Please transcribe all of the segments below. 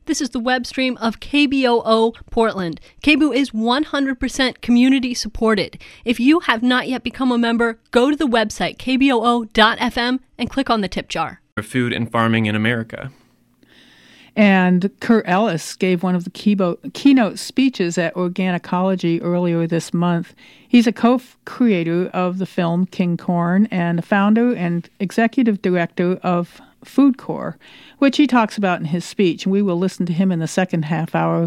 This is the web stream of KBOO Portland. KBOO is 100% community supported. If you have not yet become a member, go to the website kboo.fm and click on the tip jar. Food and farming in America. And Kurt Ellis gave one of the keynote speeches at Organicology earlier this month. He's a co-creator of the film King Corn and a founder and executive director of Food Corps, which he talks about in his speech. And we will listen to him in the second hour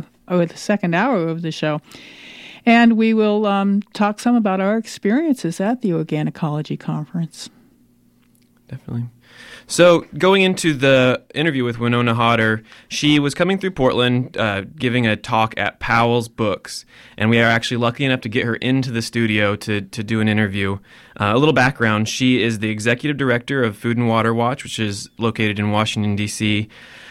of the show. And we will talk some about our experiences at the Organicology Conference. Definitely. So going into the interview with Winona Hodder, she was coming through Portland giving a talk at Powell's Books, and we are actually lucky enough to get her into the studio to do an interview. A little background, she is the executive director of Food and Water Watch, which is located in Washington, D.C.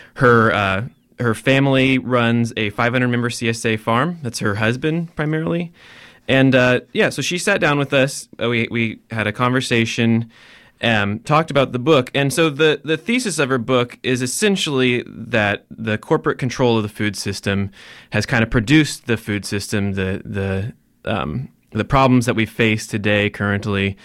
Her family runs a 500-member CSA farm. That's her husband, primarily. And, so she sat down with us. We had a conversation, talked about the book. And so the thesis of her book is essentially that the corporate control of the food system has kind of produced the food system, the problems that we face today currently,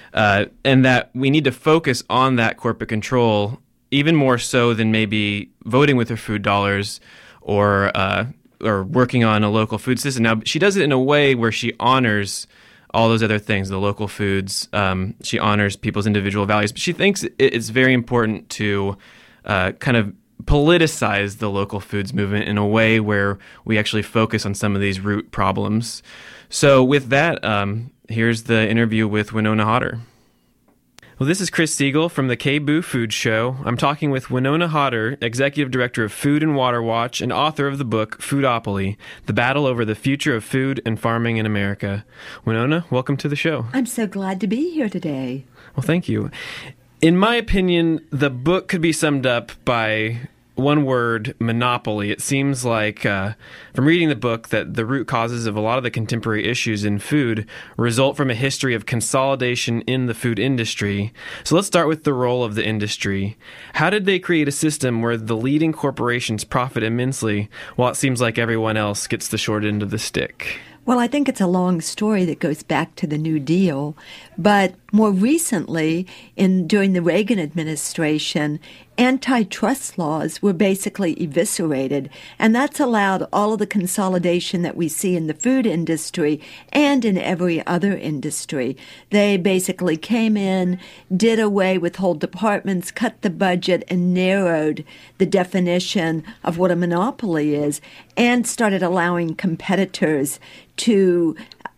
and that we need to focus on that corporate control even more so than maybe voting with her food dollars or working on a local food system. Now, she does it in a way where she honors all those other things, the local foods. She honors people's individual values, but she thinks it's very important to kind of politicize the local foods movement in a way where we actually focus on some of these root problems. So with that, here's the interview with Winona Hodder. Well, this is Chris Siegel from the KBOO Food Show. I'm talking with Winona Hodder, Executive Director of Food and Water Watch and author of the book Foodopoly, The Battle Over the Future of Food and Farming in America. Winona, welcome to the show. I'm so glad to be here today. Well, thank you. In my opinion, the book could be summed up by one word, monopoly. It seems like, from reading the book, that the root causes of a lot of the contemporary issues in food result from a history of consolidation in the food industry. So let's start with the role of the industry. How did they create a system where the leading corporations profit immensely while it seems like everyone else gets the short end of the stick? Well, I think it's a long story that goes back to the New Deal, but more recently, during the Reagan administration, antitrust laws were basically eviscerated, and that's allowed all of the consolidation that we see in the food industry and in every other industry. They basically came in, did away with whole departments, cut the budget, and narrowed the definition of what a monopoly is, and started allowing competitors to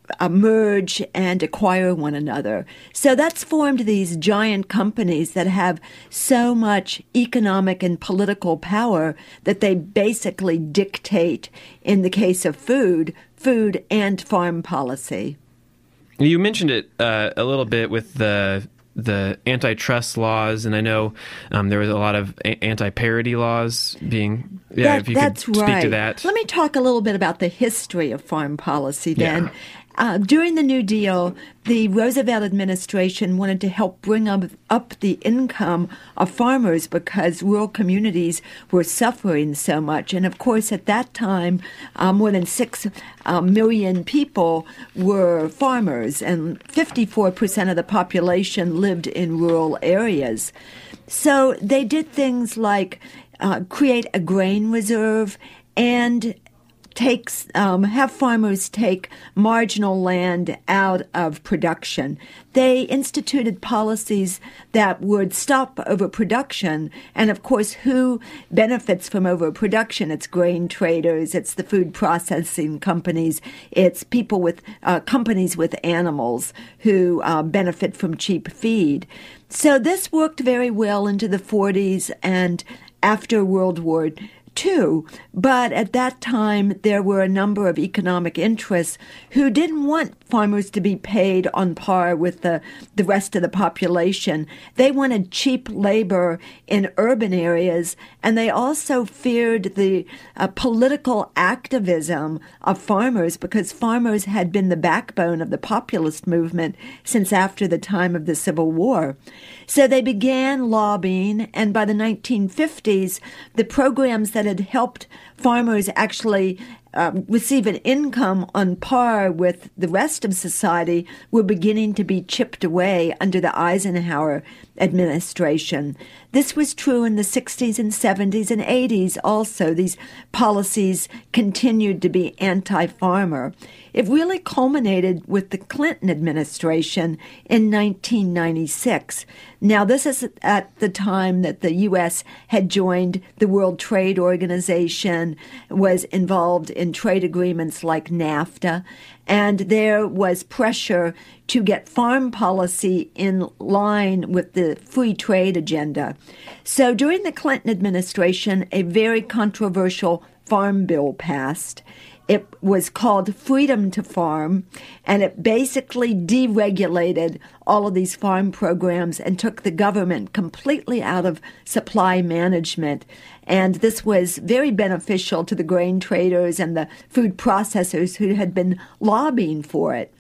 merge and acquire one another. So that's formed these giant companies that have so much economic and political power that they basically dictate, in the case of food and farm policy. You mentioned it a little bit with the antitrust laws, and I know there was a lot of anti-parity laws being... Yeah, if you that's could speak right. to that. Let me talk a little bit about the history of farm policy then. Yeah. During the New Deal, the Roosevelt administration wanted to help bring up the income of farmers because rural communities were suffering so much. And of course, at that time, more than 6 million people were farmers, and 54% of the population lived in rural areas. So they did things like create a grain reserve and have farmers take marginal land out of production. They instituted policies that would stop overproduction. And of course, who benefits from overproduction? It's grain traders, it's the food processing companies, it's people with companies with animals who benefit from cheap feed. So this worked very well into the 40s and after World War II. But at that time, there were a number of economic interests who didn't want farmers to be paid on par with the rest of the population. They wanted cheap labor in urban areas, and they also feared the political activism of farmers because farmers had been the backbone of the populist movement since after the time of the Civil War. So they began lobbying, and by the 1950s, the programs that that had helped farmers actually receive an income on par with the rest of society were beginning to be chipped away under the Eisenhower administration. This was true in the 60s and 70s and 80s also. These policies continued to be anti-farmer. It really culminated with the Clinton administration in 1996. Now, this is at the time that the U.S. had joined the World Trade Organization, was involved in trade agreements like NAFTA, and there was pressure to get farm policy in line with the free trade agenda. So during the Clinton administration, a very controversial farm bill passed. It was called Freedom to Farm, and it basically deregulated all of these farm programs and took the government completely out of supply management. And this was very beneficial to the grain traders and the food processors who had been lobbying for it.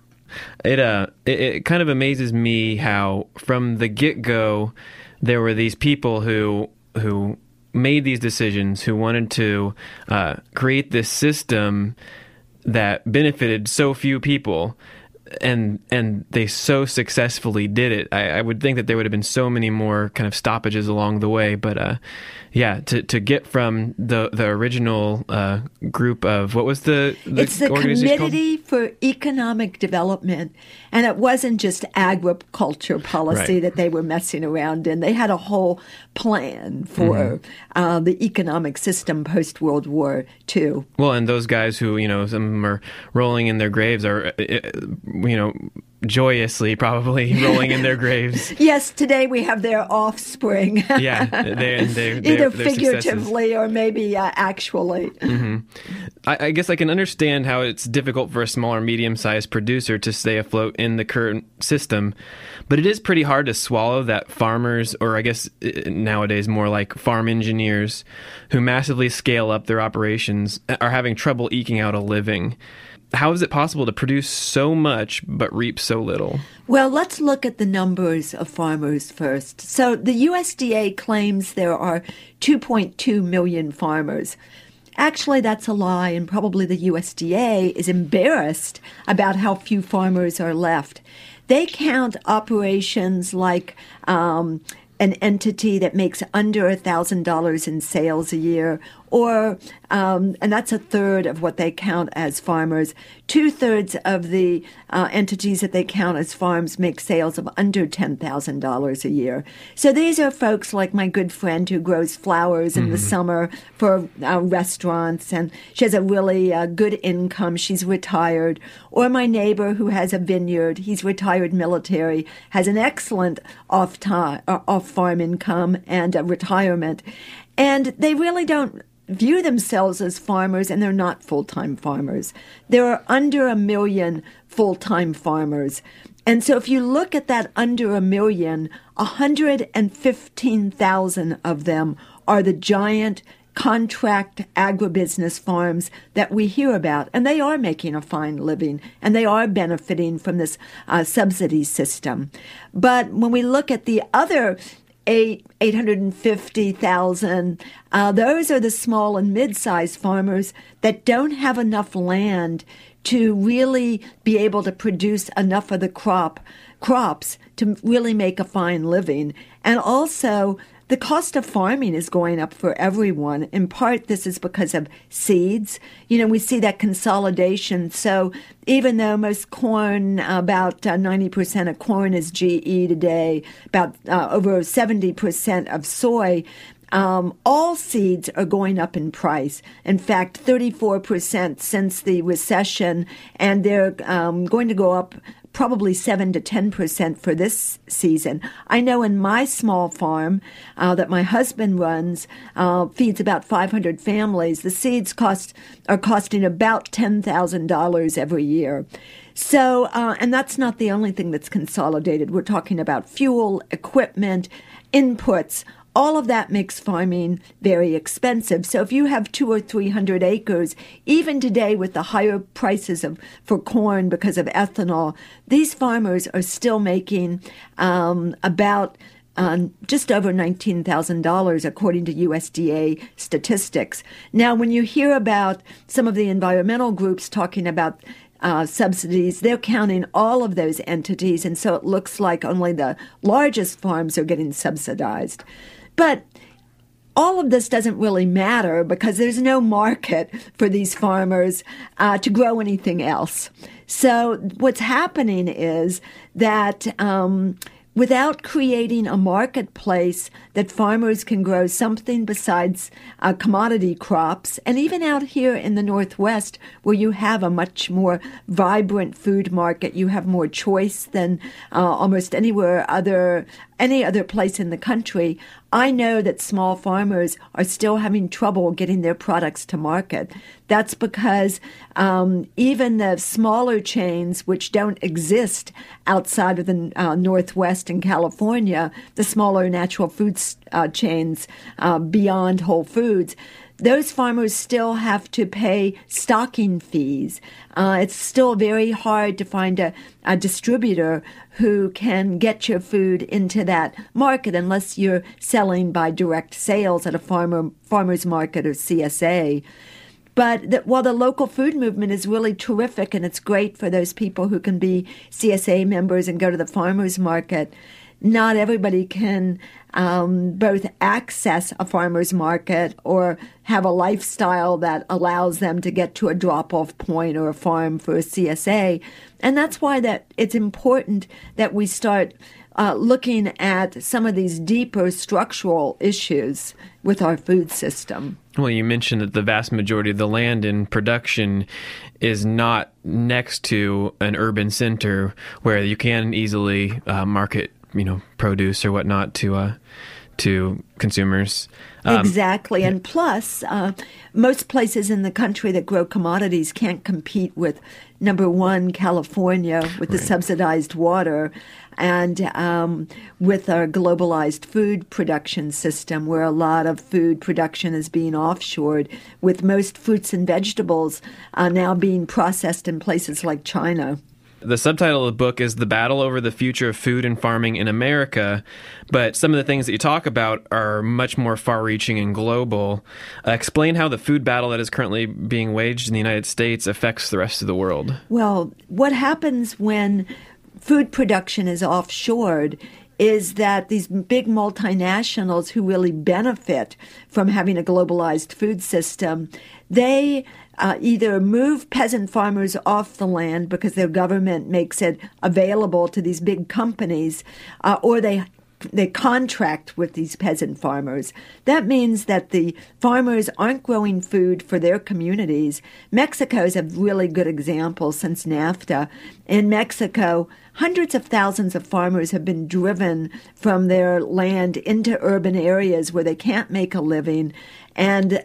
It kind of amazes me how from the get-go there were these people who made these decisions, who wanted to create this system that benefited so few people, and they so successfully did it. I would think that there would have been so many more kind of stoppages along the way, but to get from the original group of, what was it's the Committee for Economic Development, and it wasn't just agriculture policy that they were messing around in. They had a whole plan for the economic system post World War II. Well, and those guys who, some of them are rolling in their graves are, joyously probably rolling in their graves. Yes, today we have their offspring. Yeah, they're either figuratively or maybe actually. Mm-hmm. I guess I can understand how it's difficult for a small or medium-sized producer to stay afloat in the current system, but it is pretty hard to swallow that farmers, or I guess nowadays more like farm engineers, who massively scale up their operations are having trouble eking out a living. How is it possible to produce so much but reap so little? Well, let's look at the numbers of farmers first. So the USDA claims there are 2.2 million farmers. Actually, that's a lie, and probably the USDA is embarrassed about how few farmers are left. They count operations like an entity that makes under $1,000 in sales a year, or and that's a third of what they count as farmers. 2/3 of the entities that they count as farms make sales of under $10,000 a year. So these are folks like my good friend who grows flowers in the summer for restaurants, and she has a really good income. She's retired. Or my neighbor who has a vineyard. He's retired military, has an excellent off-farm income and retirement. And they really don't view themselves as farmers, and they're not full-time farmers. There are under 1 million full-time farmers. And so if you look at that under 1 million, 115,000 of them are the giant contract agribusiness farms that we hear about. And they are making a fine living, and they are benefiting from this subsidy system. But when we look at the other 850,000. Those are the small and mid-sized farmers that don't have enough land to really be able to produce enough of the crops to really make a fine living. And also, the cost of farming is going up for everyone. In part, this is because of seeds. We see that consolidation. So even though most corn, about 90% of corn is GE today, about over 70% of soy, all seeds are going up in price. In fact, 34% since the recession, and they're going to go up probably 7 to 10% for this season. I know in my small farm that my husband runs, feeds about 500 families. The seeds are costing about $10,000 every year. So, and that's not the only thing that's consolidated. We're talking about fuel, equipment, inputs. All of that makes farming very expensive. So if you have 200 or 300 acres, even today with the higher prices for corn because of ethanol, these farmers are still making about just over $19,000, according to USDA statistics. Now, when you hear about some of the environmental groups talking about subsidies, they're counting all of those entities, and so it looks like only the largest farms are getting subsidized. But all of this doesn't really matter because there's no market for these farmers to grow anything else. So what's happening is that without creating a marketplace that farmers can grow something besides commodity crops, and even out here in the Northwest where you have a much more vibrant food market, you have more choice than almost any other place in the country, I know that small farmers are still having trouble getting their products to market. That's because even the smaller chains, which don't exist outside of the Northwest and California, the smaller natural foods chains beyond Whole Foods, those farmers still have to pay stocking fees. It's still very hard to find a distributor who can get your food into that market unless you're selling by direct sales at a farmer's market or CSA. But while the local food movement is really terrific and it's great for those people who can be CSA members and go to the farmer's market, not everybody can both access a farmer's market or have a lifestyle that allows them to get to a drop-off point or a farm for a CSA. And that's why that it's important that we start looking at some of these deeper structural issues with our food system. Well, you mentioned that the vast majority of the land in production is not next to an urban center where you can easily market, produce or whatnot to consumers. Exactly. And plus, most places in the country that grow commodities can't compete with, number one, California with the subsidized water and with our globalized food production system where a lot of food production is being offshored, with most fruits and vegetables now being processed in places like China. The subtitle of the book is The Battle Over the Future of Food and Farming in America, but some of the things that you talk about are much more far-reaching and global. Explain how the food battle that is currently being waged in the United States affects the rest of the world. Well, what happens when food production is offshored is that these big multinationals who really benefit from having a globalized food system, they either move peasant farmers off the land because their government makes it available to these big companies, or they contract with these peasant farmers. That means that the farmers aren't growing food for their communities. Mexico's a really good example since NAFTA. In Mexico, hundreds of thousands of farmers have been driven from their land into urban areas where they can't make a living. And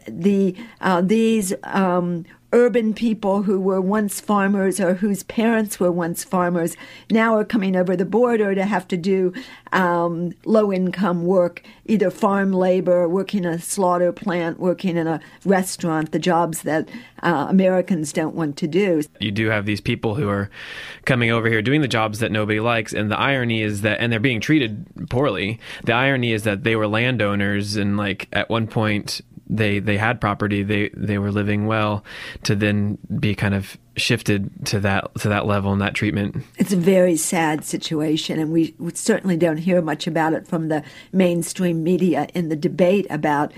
these urban people who were once farmers or whose parents were once farmers now are coming over the border to have to do low-income work, either farm labor, working in a slaughter plant, working in a restaurant, the jobs that Americans don't want to do. You do have these people who are coming over here doing the jobs that nobody likes, and the irony is that, and they're being treated poorly. The irony is that they were landowners, and at one point they had property, they were living well, to then be kind of shifted to that level and that treatment. It's a very sad situation, and we certainly don't hear much about it from the mainstream media in the debate about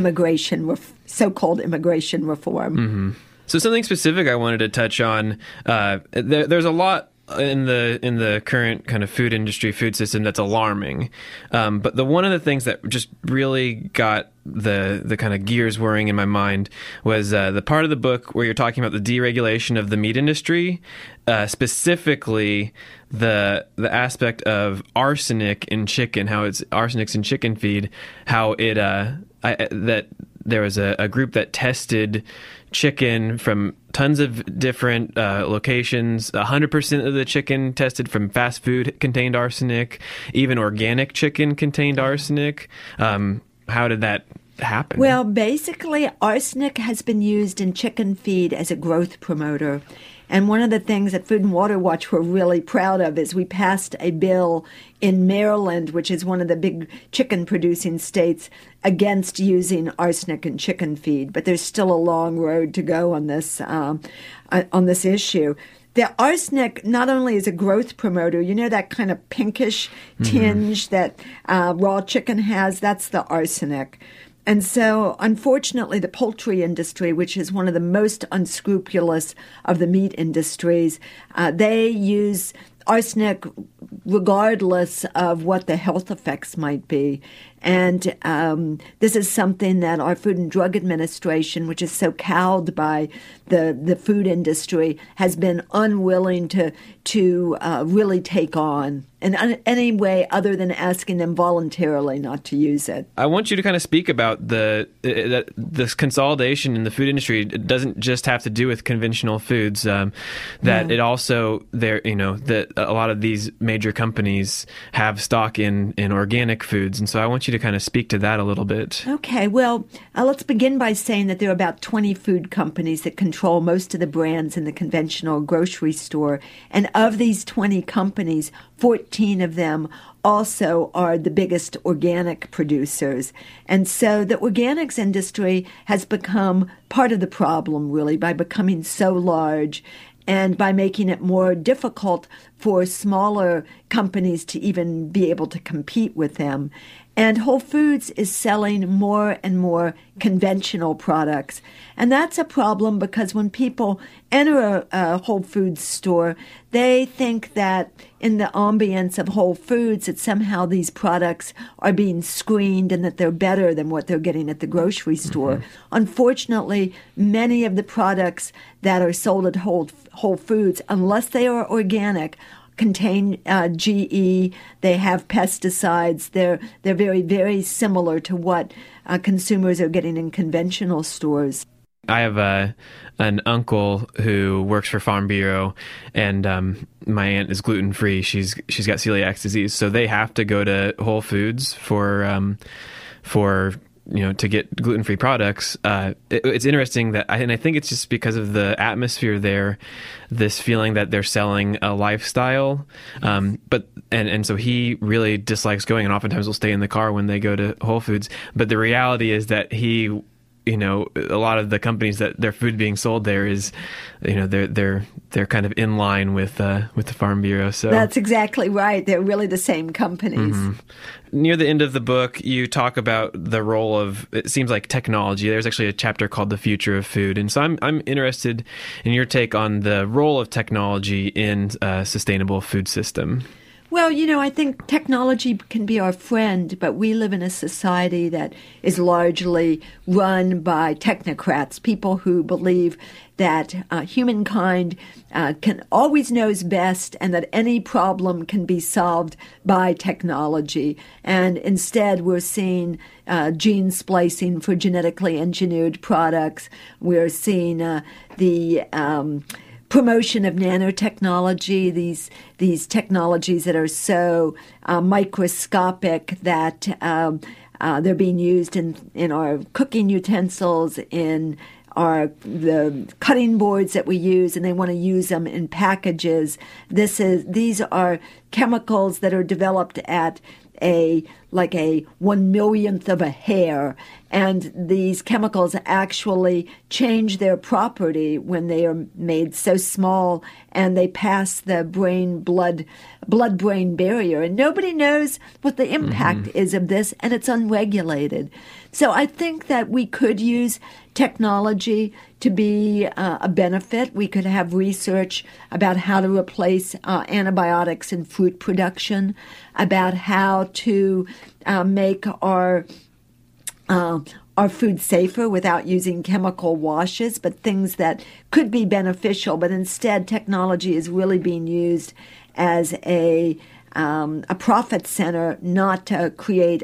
so-called immigration reform. Mm-hmm. So something specific I wanted to touch on. There's a lot in the current kind of food industry, food system that's alarming. But one of the things that just really got the kind of gears whirring in my mind was the part of the book where you're talking about the deregulation of the meat industry, specifically the aspect of arsenic in chicken, how it's arsenics in chicken feed, how it that there was a group that tested chicken from tons of different locations. 100% of the chicken tested from fast food contained arsenic. Even organic chicken contained arsenic. How did that happen? Well, basically, arsenic has been used in chicken feed as a growth promoter. And one of the things that Food and Water Watch were really proud of is we passed a bill in Maryland, which is one of the big chicken-producing states, against using arsenic in chicken feed. But there's still a long road to go on this issue. The arsenic not only is a growth promoter, you know that kind of pinkish tinge that raw chicken has? That's the arsenic. And so, unfortunately, the poultry industry, which is one of the most unscrupulous of the meat industries, they use arsenic regardless of what the health effects might be. And this is something that our Food and Drug Administration, which is so cowed by the food industry, has been unwilling to really take on in any way other than asking them voluntarily not to use it. I want you to kind of speak about this consolidation in the food industry. It doesn't just have to do with conventional foods. That it also that a lot of these major companies have stock in organic foods, and so I want you to kind of speak to that a little bit. Okay, well, let's begin by saying that there are about 20 food companies that control most of the brands in the conventional grocery store, and of these 20 companies, 14 of them also are the biggest organic producers. And so the organics industry has become part of the problem, really, by becoming so large and by making it more difficult for smaller companies to even be able to compete with them. And Whole Foods is selling more and more conventional products. And that's a problem because when people enter a Whole Foods store, they think that in the ambience of Whole Foods that somehow these products are being screened and that they're better than what they're getting at the grocery store. Unfortunately, many of the products that are sold at Whole Foods, unless they are organic, contain GE. They have pesticides. They're very, very similar to what consumers are getting in conventional stores. I have an uncle who works for Farm Bureau, and my aunt is gluten-free. She's got celiac disease, so they have to go to Whole Foods for to get gluten-free products. It's interesting that, and I think it's just because of the atmosphere there, this feeling that they're selling a lifestyle. But so he really dislikes going, and oftentimes will stay in the car when they go to Whole Foods. But the reality is that he, a lot of the companies that their food being sold there is, they're kind of in line with the Farm Bureau. So that's exactly right. They're really the same companies. Near the end of the book, you talk about the role of, it seems like, technology. There's actually a chapter called The Future of Food. And so I'm interested in your take on the role of technology in a sustainable food system. Well, I think technology can be our friend, but we live in a society that is largely run by technocrats, people who believe that humankind always knows best and that any problem can be solved by technology. And instead, we're seeing gene splicing for genetically engineered products. We're seeing the promotion of nanotechnology, these technologies that are so microscopic that they're being used in our cooking utensils, in the cutting boards that we use, and they want to use them in packages. These are chemicals that are developed at a 1/1,000,000th of a hair, and these chemicals actually change their property when they are made so small, and they pass the blood-brain barrier, and nobody knows what the impact is of this, and it's unregulated. So I think that we could use technology to be a benefit. We could have research about how to replace antibiotics in fruit production, about how to make our food safer without using chemical washes, but things that could be beneficial. But instead, technology is really being used as a profit center, not to create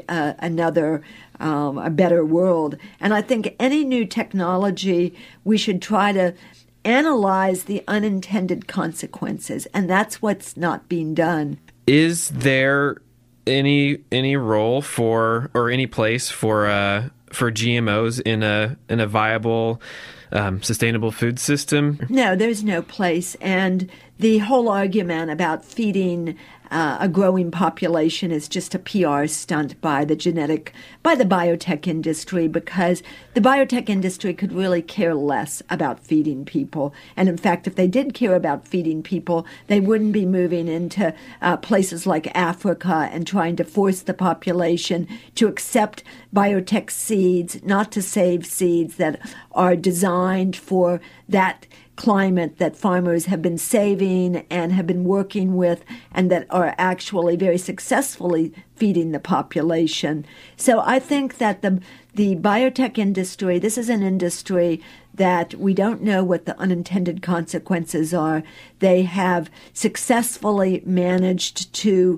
a better world. And I think any new technology, we should try to analyze the unintended consequences, and that's what's not being done. Is there any role for, or any place for for GMOs in a viable, sustainable food system? No, there's no place. And the whole argument about feeding a growing population is just a PR stunt by the biotech industry, because the biotech industry could really care less about feeding people. And in fact, if they did care about feeding people, they wouldn't be moving into places like Africa and trying to force the population to accept biotech seeds, not to save seeds that are designed for that climate that farmers have been saving and have been working with, and that are actually very successfully feeding the population. So I think that the biotech industry, this is an industry that we don't know what the unintended consequences are. They have successfully managed to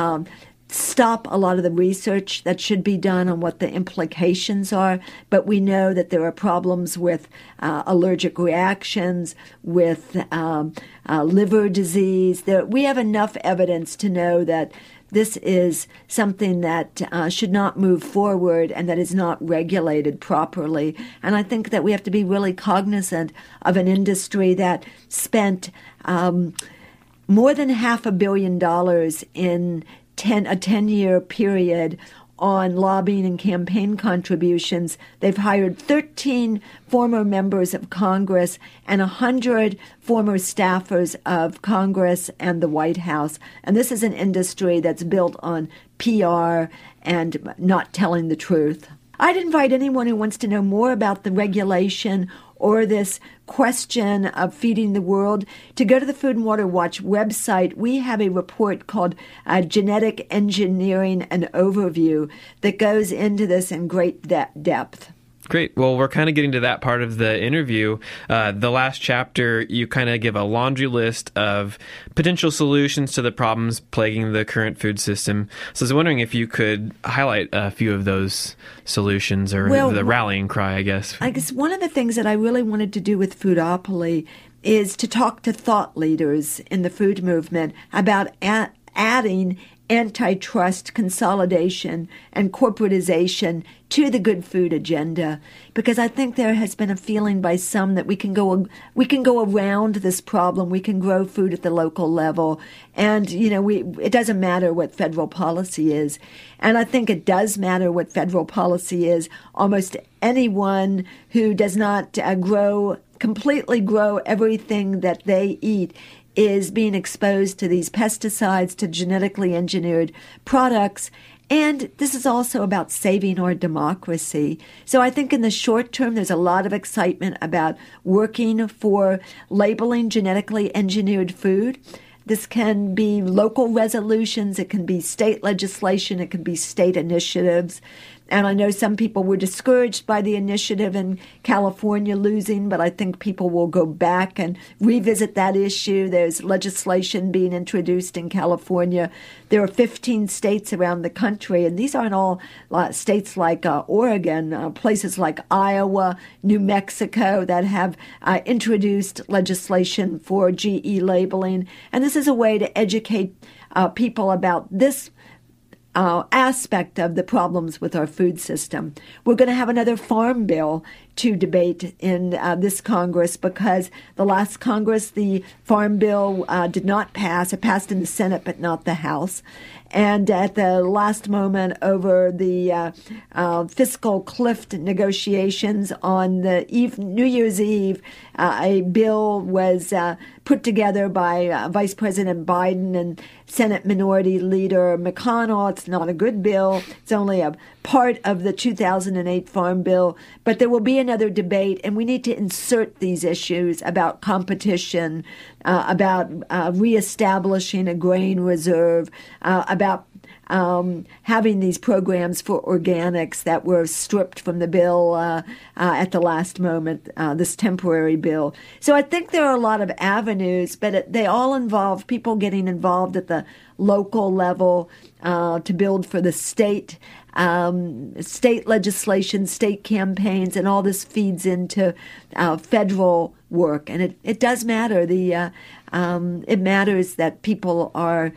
stop a lot of the research that should be done on what the implications are, but we know that there are problems with allergic reactions, with liver disease. We have enough evidence to know that this is something that should not move forward and that is not regulated properly. And I think that we have to be really cognizant of an industry that spent more than $500 million in a 10-year period on lobbying and campaign contributions. They've hired 13 former members of Congress and 100 former staffers of Congress and the White House. And this is an industry that's built on PR and not telling the truth. I'd invite anyone who wants to know more about the regulation or this question of feeding the world to go to the Food and Water Watch website. We have a report called Genetic Engineering an Overview that goes into this in great depth. Great. Well, we're kind of getting to that part of the interview. The last chapter, you kind of give a laundry list of potential solutions to the problems plaguing the current food system. So I was wondering if you could highlight a few of those solutions, or the rallying cry, I guess. I guess one of the things that I really wanted to do with Foodopoly is to talk to thought leaders in the food movement about adding antitrust consolidation and corporatization to the good food agenda, because I think there has been a feeling by some that we can go around this problem. We can grow food at the local level, and it doesn't matter what federal policy is. And I think it does matter what federal policy is. Almost anyone who does not completely grow everything that they eat is being exposed to these pesticides, to genetically engineered products. And this is also about saving our democracy. So I think in the short term, there's a lot of excitement about working for labeling genetically engineered food. This can be local resolutions, it can be state legislation, it can be state initiatives. And I know some people were discouraged by the initiative in California losing, but I think people will go back and revisit that issue. There's legislation being introduced in California. There are 15 states around the country, and these aren't all states like Oregon, places like Iowa, New Mexico that have introduced legislation for GE labeling. And this is a way to educate people about this aspect of the problems with our food system. We're going to have another farm bill to debate in this Congress, because the last Congress, the farm bill did not pass. It passed in the Senate, but not the House. And at the last moment, over the fiscal cliff negotiations on the New Year's Eve, a bill was put together by Vice President Biden and Senate Minority Leader McConnell. It's not a good bill. It's only a part of the 2008 Farm Bill. But there will be another debate, and we need to insert these issues about competition, about reestablishing a grain reserve, about having these programs for organics that were stripped from the bill at the last moment, this temporary bill. So I think there are a lot of avenues, but they all involve people getting involved at the local level to build for the state legislation, state campaigns, and all this feeds into federal work. And it does matter. It matters that people are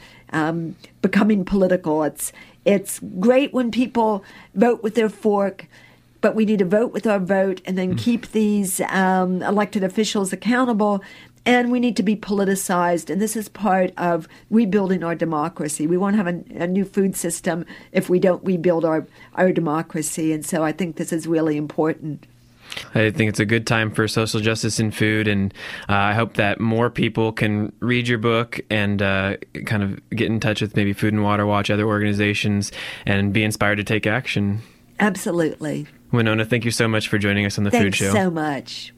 becoming political. It's great when people vote with their fork. but we need to vote with our vote and then keep these elected officials accountable. And we need to be politicized, and this is part of rebuilding our democracy. We won't have a new food system if we don't rebuild our democracy, and so I think this is really important. I think it's a good time for social justice in food, and I hope that more people can read your book and kind of get in touch with maybe Food and Water Watch, other organizations, and be inspired to take action. Absolutely. Winona, thank you so much for joining us on the Food Show. Thanks so much.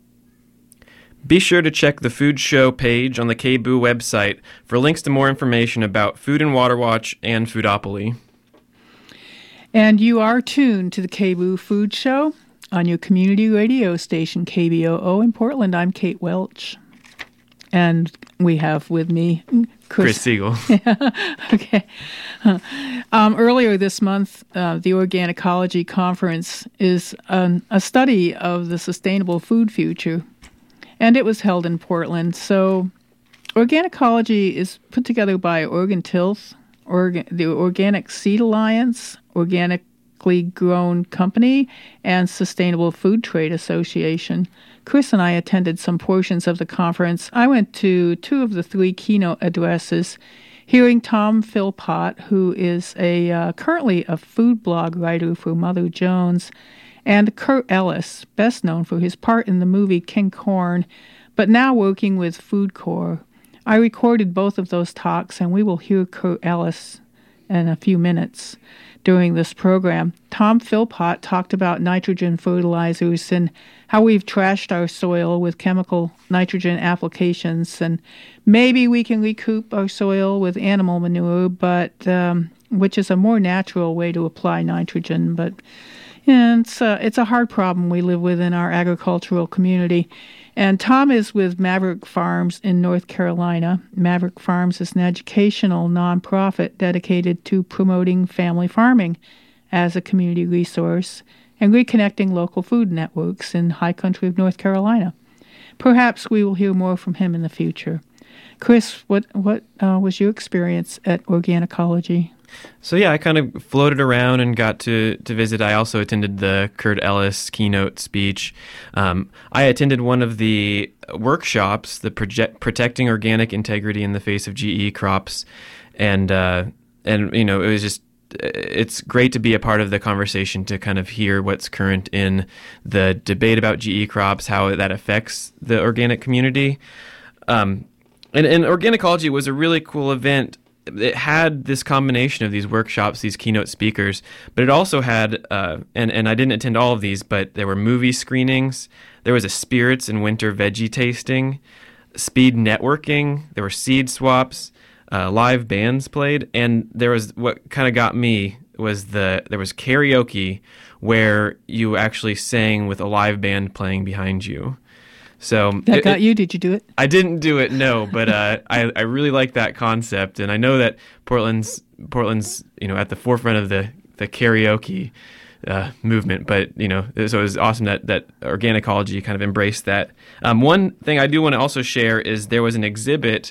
Be sure to check the Food Show page on the KBOO website for links to more information about Food and Water Watch and Foodopoly. And you are tuned to the KBOO Food Show on your community radio station, KBOO in Portland. I'm Kate Welch. And we have with me Chris Siegel. Okay. Earlier this month, the Organicology Conference is a study of the sustainable food future, and it was held in Portland. So Organicology is put together by OrganTilth, the Organic Seed Alliance, Organically Grown Company, and Sustainable Food Trade Association. Chris and I attended some portions of the conference. I went to 2 of the 3 keynote addresses, hearing Tom Philpott, who is currently a food blog writer for Mother Jones, and Kurt Ellis, best known for his part in the movie King Corn, but now working with Food Corps. I recorded both of those talks, and we will hear Kurt Ellis in a few minutes during this program. Tom Philpott talked about nitrogen fertilizers and how we've trashed our soil with chemical nitrogen applications, and maybe we can recoup our soil with animal manure, but which is a more natural way to apply nitrogen. But it's a hard problem we live with in our agricultural community. And Tom is with Maverick Farms in North Carolina. Maverick Farms is an educational nonprofit dedicated to promoting family farming as a community resource and reconnecting local food networks in high country of North Carolina. Perhaps we will hear more from him in the future. Chris, what was your experience at Organicology? So yeah, I kind of floated around and got to visit. I also attended the Kurt Ellis keynote speech. I attended one of the workshops, the Protecting Organic Integrity in the Face of GE Crops, and you know, it's great to be a part of the conversation, to kind of hear what's current in the debate about GE crops, how that affects the organic community. And Organicology was a really cool event. It had this combination of these workshops, these keynote speakers, but it also had, and I didn't attend all of these, but there were movie screenings, there was a spirits and winter veggie tasting, speed networking, there were seed swaps, live bands played, and there was, what kind of got me was there was karaoke where you actually sang with a live band playing behind you. So that got you? Did you do it? I didn't do it, no, but I really like that concept, and I know that Portland's at the forefront of the karaoke movement. But so it was awesome that Organicology kind of embraced that. One thing I do want to also share is there was an exhibit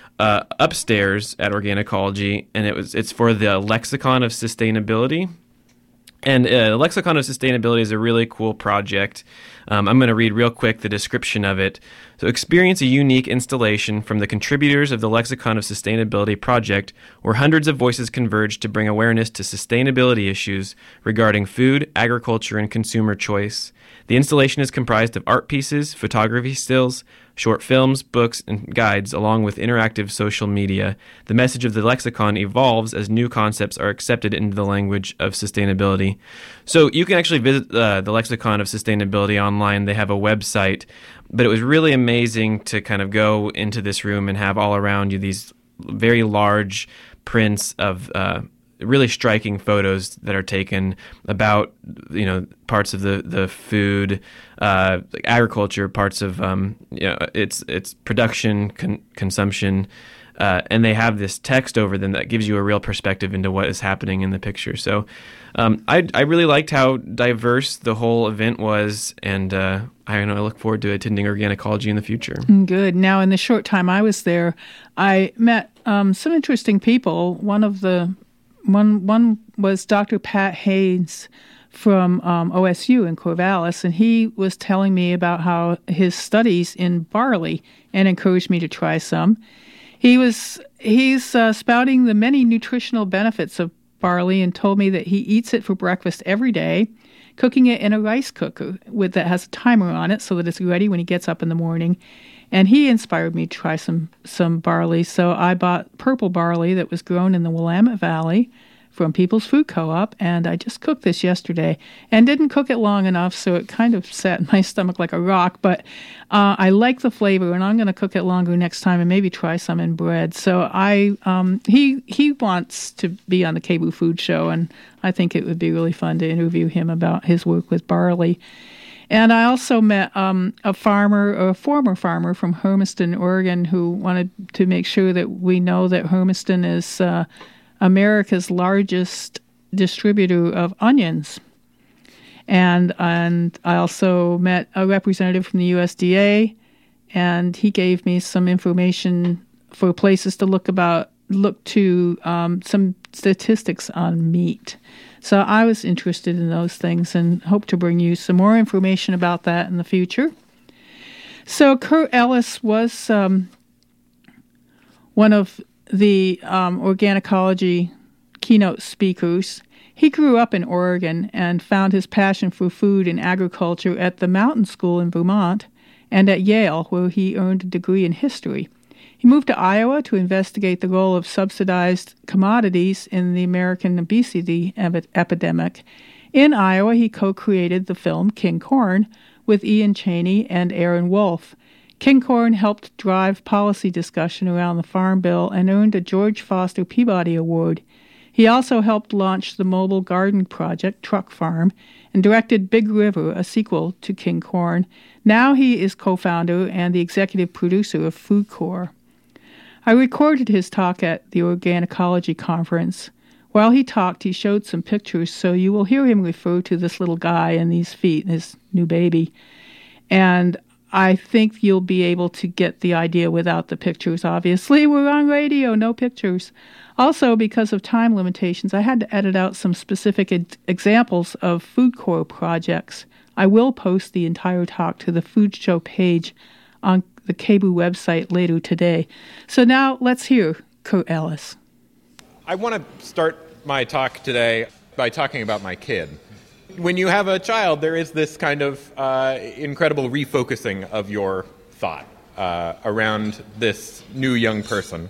upstairs at Organicology, and it's for the Lexicon of Sustainability. And Lexicon of Sustainability is a really cool project. I'm going to read real quick the description of it. So, experience a unique installation from the contributors of the Lexicon of Sustainability project, where hundreds of voices converge to bring awareness to sustainability issues regarding food, agriculture, and consumer choice. The installation is comprised of art pieces, photography stills, short films, books, and guides, along with interactive social media. The message of the lexicon evolves as new concepts are accepted into the language of sustainability. So you can actually visit the Lexicon of Sustainability online. They have a website, but it was really amazing to kind of go into this room and have all around you these very large prints of really striking photos that are taken about parts of the food, agriculture, parts of its production, consumption, and they have this text over them that gives you a real perspective into what is happening in the picture. So I really liked how diverse the whole event was, and I look forward to attending Organicology in the future. Good. Now, in the short time I was there, I met some interesting people. One was Dr. Pat Haynes from OSU in Corvallis, and he was telling me about how his studies in barley and encouraged me to try some. He's spouting the many nutritional benefits of barley and told me that he eats it for breakfast every day, cooking it in a rice cooker that has a timer on it so that it's ready when he gets up in the morning. And he inspired me to try some barley, so I bought purple barley that was grown in the Willamette Valley from People's Food Co-op, and I just cooked this yesterday and didn't cook it long enough, so it kind of sat in my stomach like a rock, but I like the flavor, and I'm going to cook it longer next time and maybe try some in bread. So he wants to be on the KBOO Food Show, and I think it would be really fun to interview him about his work with barley. And I also met a former farmer from Hermiston, Oregon, who wanted to make sure that we know that Hermiston is America's largest distributor of onions. And I also met a representative from the USDA, and he gave me some information for places to look to some statistics on meat. So I was interested in those things and hope to bring you some more information about that in the future. So Kurt Ellis was one of the Organicology keynote speakers. He grew up in Oregon and found his passion for food and agriculture at the Mountain School in Vermont and at Yale, where he earned a degree in history. He moved to Iowa to investigate the role of subsidized commodities in the American obesity epidemic. In Iowa, he co-created the film King Corn with Ian Cheney and Aaron Wolf. King Corn helped drive policy discussion around the Farm Bill and earned a George Foster Peabody Award. He also helped launch the mobile garden project, Truck Farm, and directed Big River, a sequel to King Corn. Now he is co-founder and the executive producer of Food Corps. I recorded his talk at the Organicology conference. While he talked, he showed some pictures, so you will hear him refer to this little guy and these feet, his new baby. And I think you'll be able to get the idea without the pictures, obviously. We're on radio, no pictures. Also, because of time limitations, I had to edit out some specific examples of Food Corps projects. I will post the entire talk to the Food Show page on the KBOO website later today. So now let's hear Kurt Ellis. I want to start my talk today by talking about my kid. When you have a child, there is this kind of incredible refocusing of your thought around this new young person.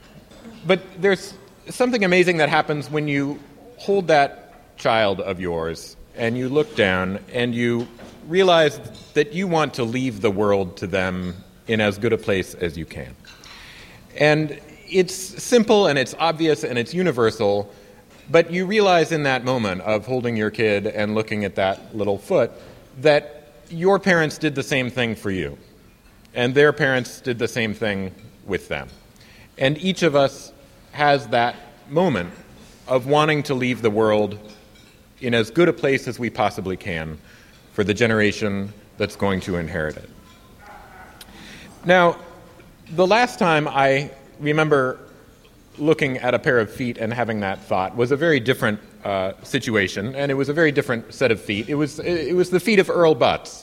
But there's something amazing that happens when you hold that child of yours and you look down and you realize that you want to leave the world to them in as good a place as you can. And it's simple and it's obvious and it's universal, but you realize in that moment of holding your kid and looking at that little foot that your parents did the same thing for you, and their parents did the same thing with them. And each of us has that moment of wanting to leave the world in as good a place as we possibly can for the generation that's going to inherit it. Now, the last time I remember looking at a pair of feet and having that thought was a very different situation, and it was a very different set of feet. It was the feet of Earl Butz.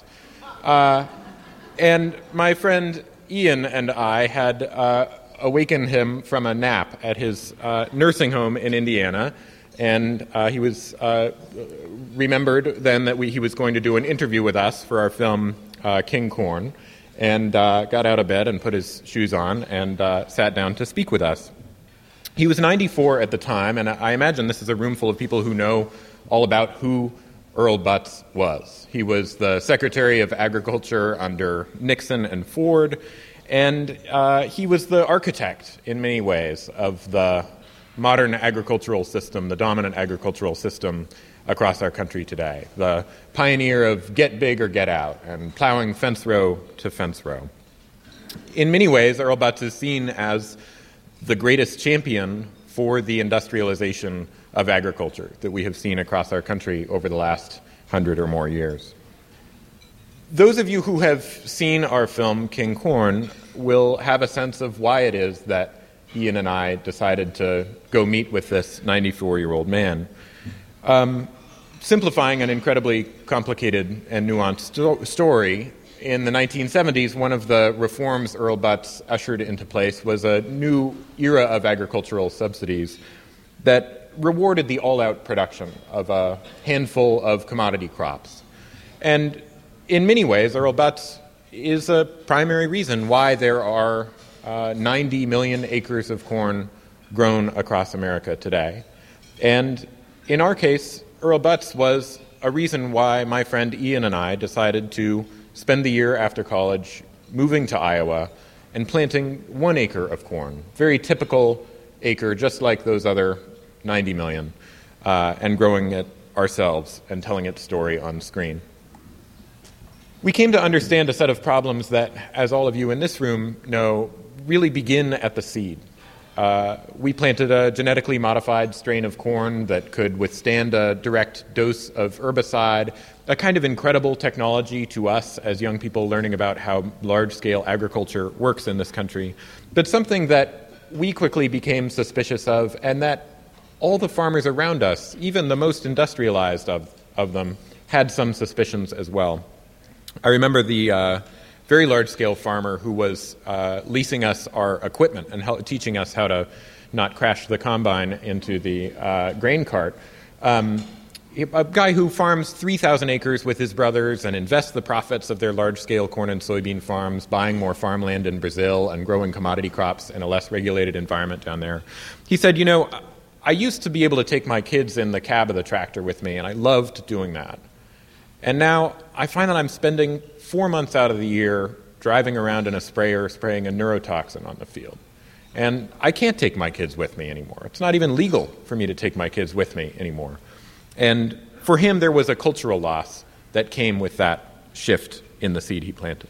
And my friend Ian and I had awakened him from a nap at his nursing home in Indiana, and he was remembered then that he was going to do an interview with us for our film King Corn, and got out of bed and put his shoes on and sat down to speak with us. He was 94 at the time, and I imagine this is a room full of people who know all about who Earl Butz was. He was the Secretary of Agriculture under Nixon and Ford, and he was the architect, in many ways, of the modern agricultural system, the dominant agricultural system across our country today. The pioneer of get big or get out, and plowing fence row to fence row. In many ways, Earl Butz is seen as the greatest champion for the industrialization of agriculture that we have seen across our country over the last 100 or more years. Those of you who have seen our film, King Corn, will have a sense of why it is that Ian and I decided to go meet with this 94-year-old man. simplifying an incredibly complicated and nuanced story, in the 1970s, one of the reforms Earl Butz ushered into place was a new era of agricultural subsidies that rewarded the all-out production of a handful of commodity crops. And in many ways, Earl Butz is a primary reason why there are 90 million acres of corn grown across America today. And in our case, Earl Butz was a reason why my friend Ian and I decided to spend the year after college moving to Iowa and planting 1 acre of corn, very typical acre, just like those other 90 million, and growing it ourselves and telling its story on screen. We came to understand a set of problems that, as all of you in this room know, really begin at the seed. We planted a genetically modified strain of corn that could withstand a direct dose of herbicide, a kind of incredible technology to us as young people learning about how large-scale agriculture works in this country, but something that we quickly became suspicious of, and that all the farmers around us, even the most industrialized of them, had some suspicions as well. I remember the very large-scale farmer who was leasing us our equipment and teaching us how to not crash the combine into the grain cart. A guy who farms 3,000 acres with his brothers and invests the profits of their large-scale corn and soybean farms, buying more farmland in Brazil and growing commodity crops in a less regulated environment down there. He said, I used to be able to take my kids in the cab of the tractor with me, and I loved doing that. And now I find that I'm spending 4 months out of the year driving around in a sprayer spraying a neurotoxin on the field. And I can't take my kids with me anymore. It's not even legal for me to take my kids with me anymore. And for him, there was a cultural loss that came with that shift in the seed he planted.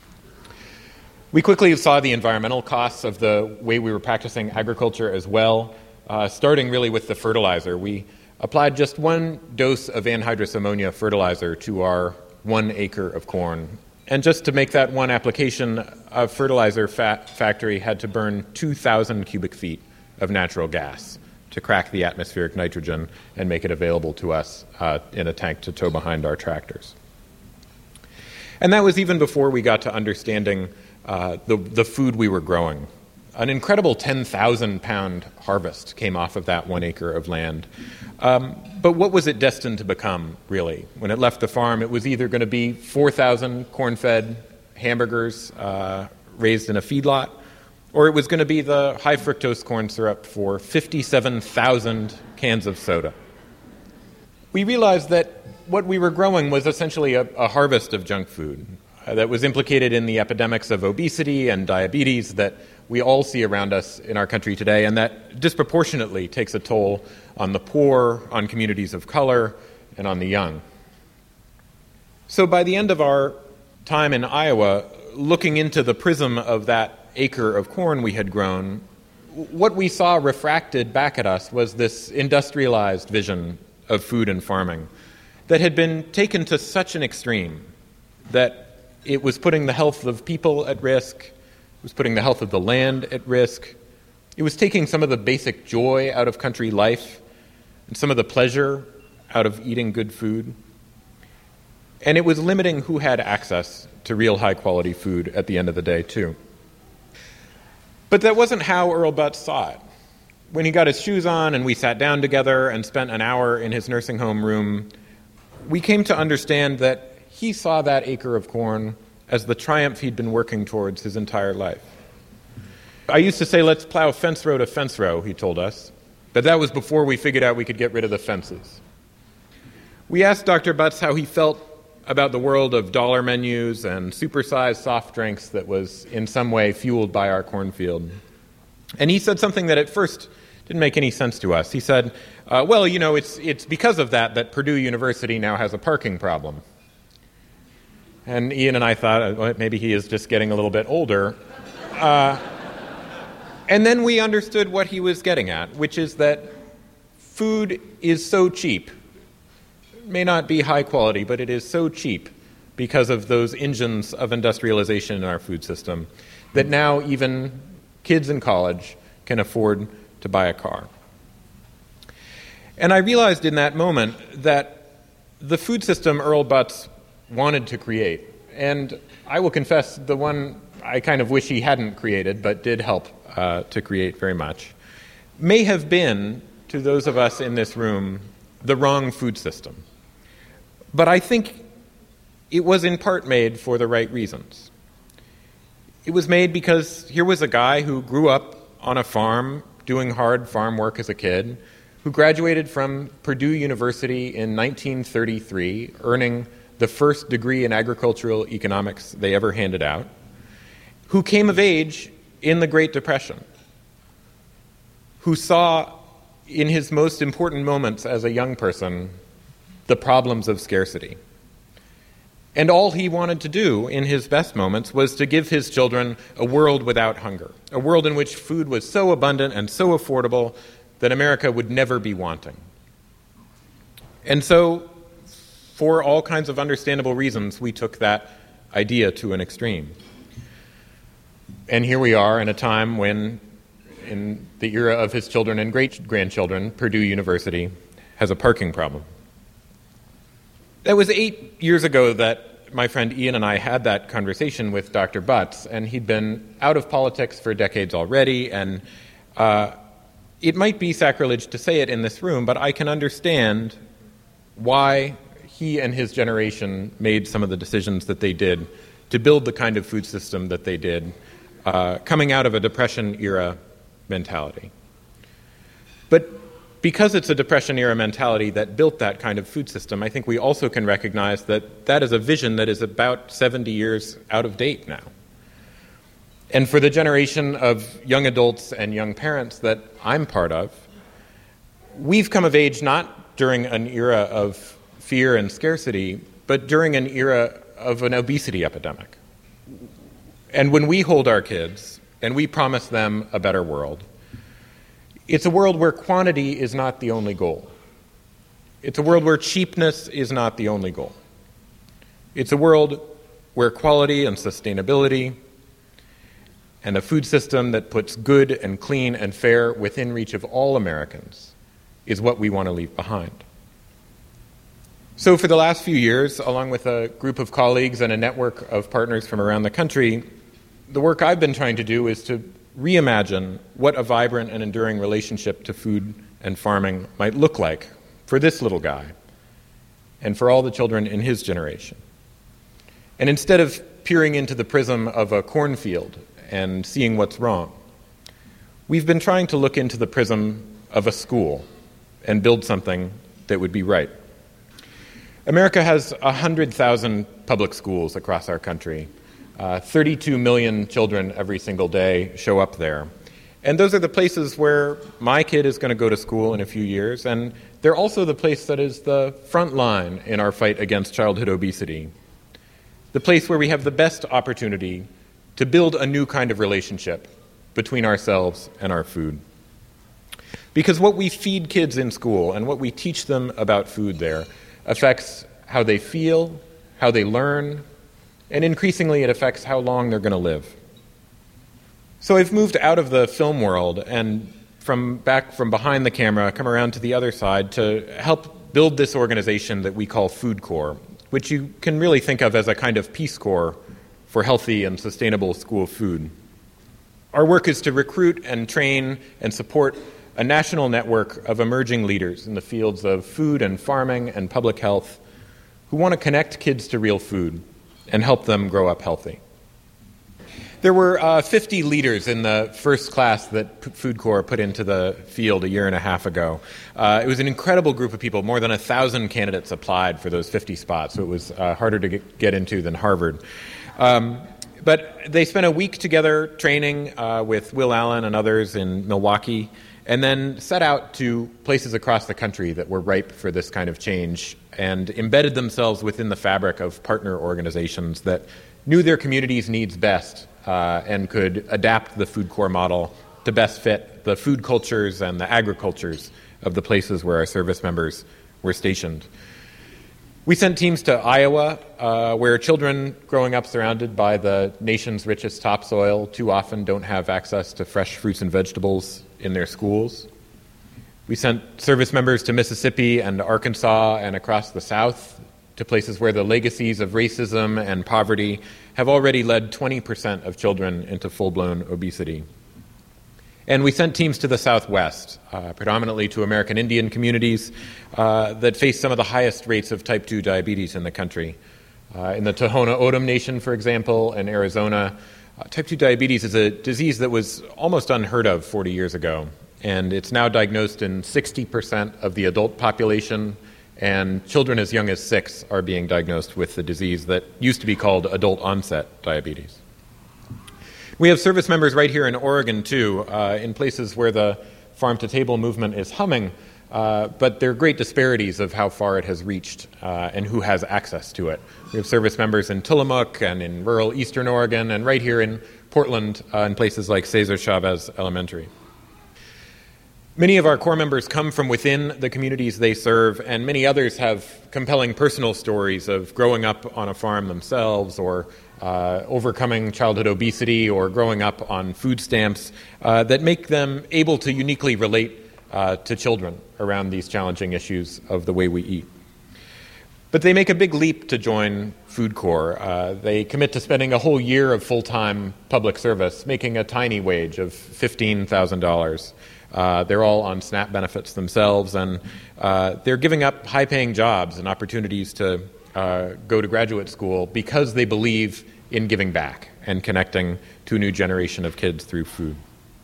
We quickly saw the environmental costs of the way we were practicing agriculture as well, starting really with the fertilizer. We applied just 1 dose of anhydrous ammonia fertilizer to our 1 acre of corn. And just to make that one application, a fertilizer factory had to burn 2,000 cubic feet of natural gas to crack the atmospheric nitrogen and make it available to us in a tank to tow behind our tractors. And that was even before we got to understanding the food we were growing. An incredible 10,000-pound harvest came off of that 1 acre of land. But what was it destined to become, really? When it left the farm, it was either going to be 4,000 corn-fed hamburgers raised in a feedlot, or it was going to be the high-fructose corn syrup for 57,000 cans of soda. We realized that what we were growing was essentially a harvest of junk food that was implicated in the epidemics of obesity and diabetes that we all see around us in our country today, and that disproportionately takes a toll on the poor, on communities of color, and on the young. So by the end of our time in Iowa, looking into the prism of that acre of corn we had grown, what we saw refracted back at us was this industrialized vision of food and farming that had been taken to such an extreme that it was putting the health of people at risk, it was putting the health of the land at risk, it was taking some of the basic joy out of country life and some of the pleasure out of eating good food, and it was limiting who had access to real high-quality food at the end of the day, too. But that wasn't how Earl Butz saw it. When he got his shoes on and we sat down together and spent an hour in his nursing home room, we came to understand that he saw that acre of corn as the triumph he'd been working towards his entire life. I used to say, let's plow fence row to fence row, he told us, but that was before we figured out we could get rid of the fences. We asked Dr. Butz how he felt about the world of dollar menus and supersized soft drinks that was in some way fueled by our cornfield. And he said something that at first didn't make any sense to us. He said, it's because of that Purdue University now has a parking problem. And Ian and I thought, well, maybe he is just getting a little bit older. And then we understood what he was getting at, which is that food is so cheap. It may not be high quality, but it is so cheap because of those engines of industrialization in our food system that now even kids in college can afford to buy a car. And I realized in that moment that the food system Earl Butz wanted to create, and I will confess the one I kind of wish he hadn't created but did help to create very much, may have been, to those of us in this room, the wrong food system. But I think it was in part made for the right reasons. It was made because here was a guy who grew up on a farm doing hard farm work as a kid, who graduated from Purdue University in 1933, earning the first degree in agricultural economics they ever handed out, who came of age in the Great Depression, who saw in his most important moments as a young person the problems of scarcity. And all he wanted to do in his best moments was to give his children a world without hunger, a world in which food was so abundant and so affordable that America would never be wanting. And so, for all kinds of understandable reasons, we took that idea to an extreme. And here we are in a time when, in the era of his children and great-grandchildren, Purdue University has a parking problem. That was 8 years ago that my friend Ian and I had that conversation with Dr. Butz, and he'd been out of politics for decades already, and it might be sacrilege to say it in this room, but I can understand why he and his generation made some of the decisions that they did to build the kind of food system that they did, coming out of a Depression-era mentality. But because it's a Depression-era mentality that built that kind of food system, I think we also can recognize that that is a vision that is about 70 years out of date now. And for the generation of young adults and young parents that I'm part of, we've come of age not during an era of fear and scarcity, but during an era of an obesity epidemic. And when we hold our kids and we promise them a better world, it's a world where quantity is not the only goal. It's a world where cheapness is not the only goal. It's a world where quality and sustainability and a food system that puts good and clean and fair within reach of all Americans is what we want to leave behind. So for the last few years, along with a group of colleagues and a network of partners from around the country, the work I've been trying to do is to reimagine what a vibrant and enduring relationship to food and farming might look like for this little guy and for all the children in his generation. And instead of peering into the prism of a cornfield and seeing what's wrong, we've been trying to look into the prism of a school and build something that would be right. America has 100,000 public schools across our country. 32 million children every single day show up there. And those are the places where my kid is going to go to school in a few years, and they're also the place that is the front line in our fight against childhood obesity, the place where we have the best opportunity to build a new kind of relationship between ourselves and our food. Because what we feed kids in school and what we teach them about food there affects how they feel, how they learn, and increasingly it affects how long they're going to live. So I've moved out of the film world and from behind the camera, come around to the other side to help build this organization that we call Food Corps, which you can really think of as a kind of Peace Corps for healthy and sustainable school food. Our work is to recruit and train and support a national network of emerging leaders in the fields of food and farming and public health who want to connect kids to real food and help them grow up healthy. There were 50 leaders in the first class that Food Corps put into the field a year and a half ago. It was an incredible group of people. More than 1,000 candidates applied for those 50 spots, so it was harder to get into than Harvard. But they spent a week together training with Will Allen and others in Milwaukee, and then set out to places across the country that were ripe for this kind of change and embedded themselves within the fabric of partner organizations that knew their communities' needs best and could adapt the Food Corps model to best fit the food cultures and the agricultures of the places where our service members were stationed. We sent teams to Iowa, where children growing up surrounded by the nation's richest topsoil too often don't have access to fresh fruits and vegetables in their schools. We sent service members to Mississippi and Arkansas and across the South, to places where the legacies of racism and poverty have already led 20% of children into full-blown obesity. And we sent teams to the Southwest, predominantly to American Indian communities that face some of the highest rates of type 2 diabetes in the country. In the Tohono O'odham Nation, for example, in Arizona, type 2 diabetes is a disease that was almost unheard of 40 years ago. And it's now diagnosed in 60% of the adult population, and children as young as 6 are being diagnosed with the disease that used to be called adult-onset diabetes. We have service members right here in Oregon, too, in places where the farm-to-table movement is humming, but there are great disparities of how far it has reached and who has access to it. We have service members in Tillamook and in rural eastern Oregon, and right here in Portland in places like Cesar Chavez Elementary. Many of our Corps members come from within the communities they serve, and many others have compelling personal stories of growing up on a farm themselves, or overcoming childhood obesity, or growing up on food stamps that make them able to uniquely relate to children around these challenging issues of the way we eat. But they make a big leap to join Food Corps. They commit to spending a whole year of full-time public service, making a tiny wage of $15,000. They're all on SNAP benefits themselves, and they're giving up high-paying jobs and opportunities to go to graduate school because they believe in giving back and connecting to a new generation of kids through food.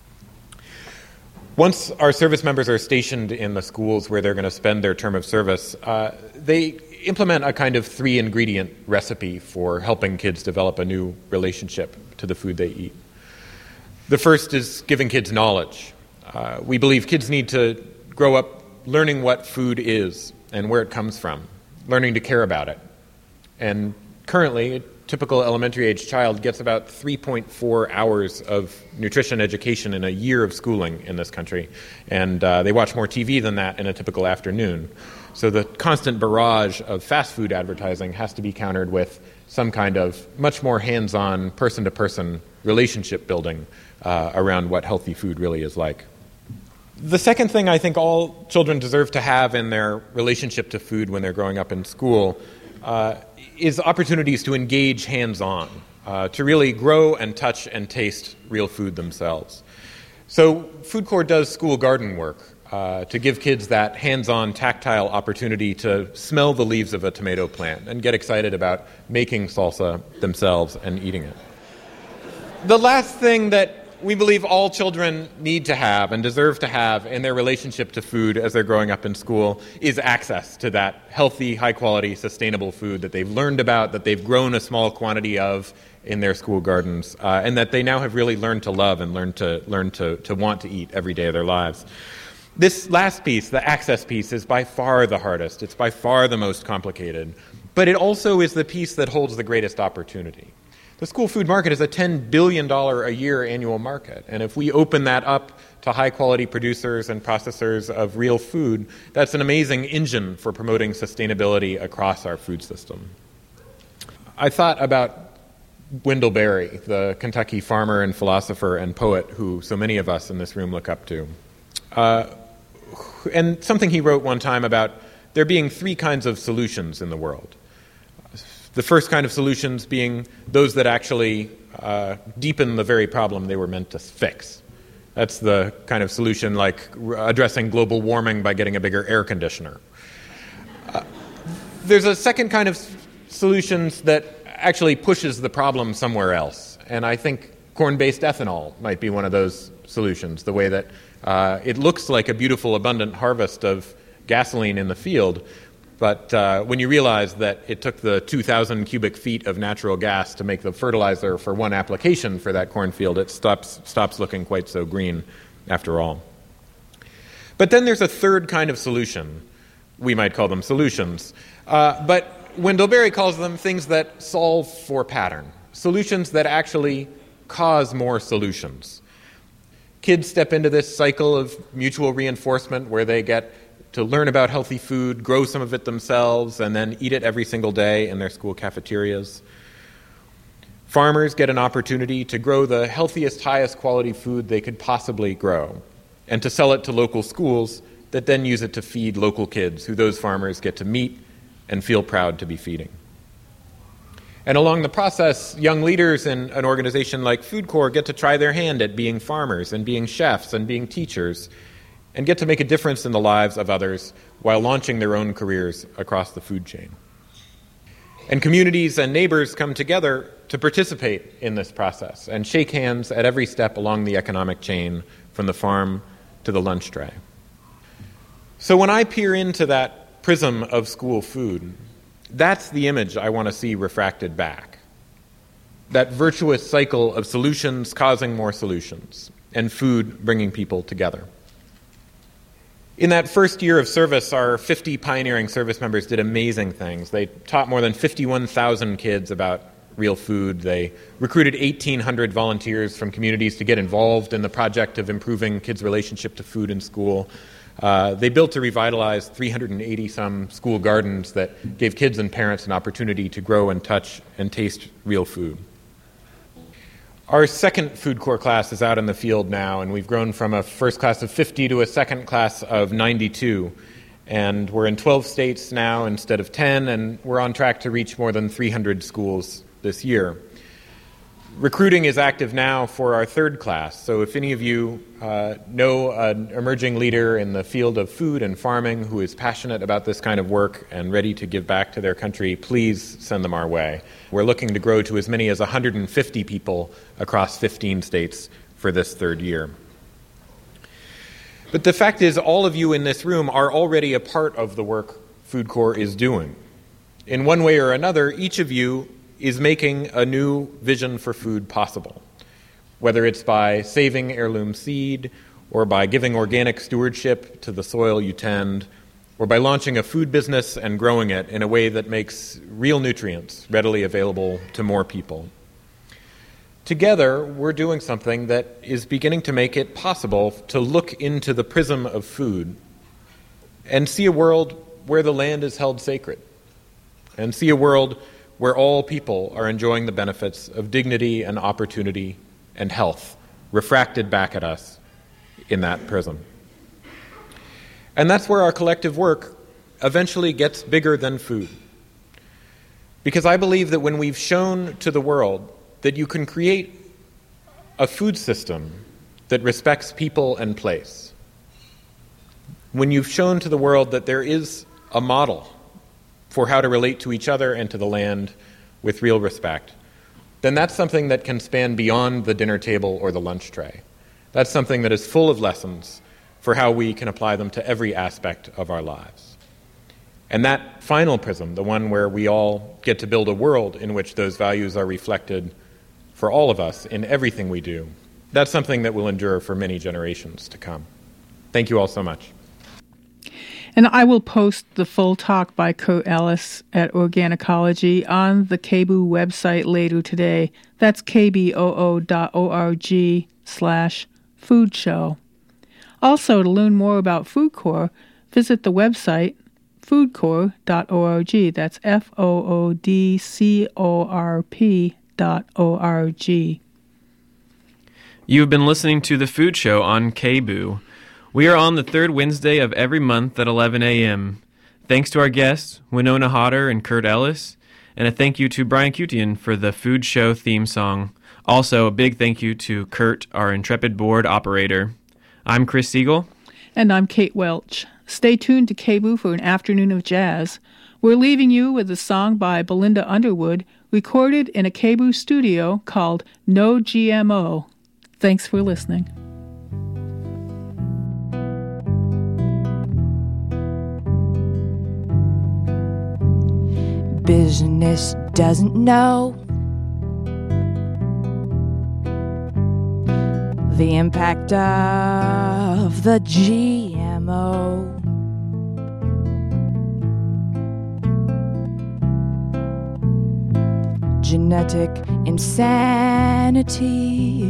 Once our service members are stationed in the schools where they're going to spend their term of service, they implement a kind of 3-ingredient recipe for helping kids develop a new relationship to the food they eat. The first is giving kids knowledge. We believe kids need to grow up learning what food is and where it comes from, learning to care about it. And currently, a typical elementary-age child gets about 3.4 hours of nutrition education in a year of schooling in this country, and they watch more TV than that in a typical afternoon. So the constant barrage of fast food advertising has to be countered with some kind of much more hands-on, person-to-person relationship building around what healthy food really is like. The second thing I think all children deserve to have in their relationship to food when they're growing up in school is opportunities to engage hands-on, to really grow and touch and taste real food themselves. So Food Corps does school garden work to give kids that hands-on, tactile opportunity to smell the leaves of a tomato plant and get excited about making salsa themselves and eating it. The last thing that we believe all children need to have and deserve to have in their relationship to food as they're growing up in school is access to that healthy, high-quality, sustainable food that they've learned about, that they've grown a small quantity of in their school gardens, and that they now have really learned to love and learned to want to eat every day of their lives. This last piece, the access piece, is by far the hardest. It's by far the most complicated. But it also is the piece that holds the greatest opportunity. The school food market is a $10 billion a year annual market, and if we open that up to high-quality producers and processors of real food, that's an amazing engine for promoting sustainability across our food system. I thought about Wendell Berry, the Kentucky farmer and philosopher and poet who so many of us in this room look up to. And something he wrote one time about there being 3 kinds of solutions in the world. The first kind of solutions being those that actually deepen the very problem they were meant to fix. That's the kind of solution like addressing global warming by getting a bigger air conditioner. There's a second kind of solutions that actually pushes the problem somewhere else. And I think corn-based ethanol might be one of those solutions, the way that it looks like a beautiful, abundant harvest of gasoline in the field, but when you realize that it took the 2,000 cubic feet of natural gas to make the fertilizer for one application for that cornfield, it stops looking quite so green after all. But then there's a third kind of solution. We might call them solutions. But Wendell Berry calls them things that solve for pattern, solutions that actually cause more solutions. Kids step into this cycle of mutual reinforcement where they get to learn about healthy food, grow some of it themselves, and then eat it every single day in their school cafeterias. Farmers get an opportunity to grow the healthiest, highest quality food they could possibly grow, and to sell it to local schools that then use it to feed local kids who those farmers get to meet and feel proud to be feeding. And along the process, young leaders in an organization like Food Corps get to try their hand at being farmers and being chefs and being teachers and get to make a difference in the lives of others while launching their own careers across the food chain. And communities and neighbors come together to participate in this process and shake hands at every step along the economic chain from the farm to the lunch tray. So when I peer into that prism of school food, that's the image I want to see refracted back. That virtuous cycle of solutions causing more solutions, and food bringing people together. In that first year of service, our 50 pioneering service members did amazing things. They taught more than 51,000 kids about real food. They recruited 1,800 volunteers from communities to get involved in the project of improving kids' relationship to food in school. They built to revitalize 380-some school gardens that gave kids and parents an opportunity to grow and touch and taste real food. Our second Food Corps class is out in the field now, and we've grown from a first class of 50 to a second class of 92. And we're in 12 states now instead of 10, and we're on track to reach more than 300 schools this year. Recruiting is active now for our third class, so if any of you know an emerging leader in the field of food and farming who is passionate about this kind of work and ready to give back to their country, please send them our way. We're looking to grow to as many as 150 people across 15 states for this third year. But the fact is, all of you in this room are already a part of the work Food Corps is doing. In one way or another, each of you is making a new vision for food possible, whether it's by saving heirloom seed, or by giving organic stewardship to the soil you tend, or by launching a food business and growing it in a way that makes real nutrients readily available to more people. Together, we're doing something that is beginning to make it possible to look into the prism of food and see a world where the land is held sacred, and see a world where all people are enjoying the benefits of dignity and opportunity and health refracted back at us in that prism. And that's where our collective work eventually gets bigger than food. Because I believe that when we've shown to the world that you can create a food system that respects people and place, when you've shown to the world that there is a model for how to relate to each other and to the land with real respect, then that's something that can span beyond the dinner table or the lunch tray. That's something that is full of lessons for how we can apply them to every aspect of our lives. And that final prism, the one where we all get to build a world in which those values are reflected for all of us in everything we do, that's something that will endure for many generations to come. Thank you all so much. And I will post the full talk by Kurt Ellis at Organicology on the KBOO website later today. That's kboo.org/food show. Also, to learn more about Food Corps, visit the website foodcorp.org. That's foodcorp.org. You've been listening to The Food Show on KBOO. We are on the third Wednesday of every month at 11 a.m. Thanks to our guests, Winona Hodder and Kurt Ellis, and a thank you to Brian Cutian for the Food Show theme song. Also, a big thank you to Kurt, our intrepid board operator. I'm Chris Siegel. And I'm Kate Welch. Stay tuned to KBOO for an afternoon of jazz. We're leaving you with a song by Belinda Underwood, recorded in a KBOO studio called No GMO. Thanks for listening. Business doesn't know the impact of the GMO. Genetic insanity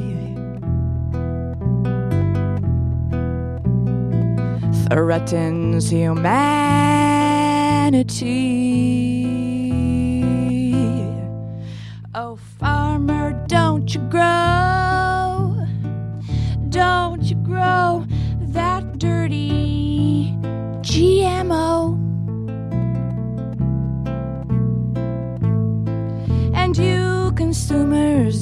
threatens humanity. Oh, farmer, don't you grow that dirty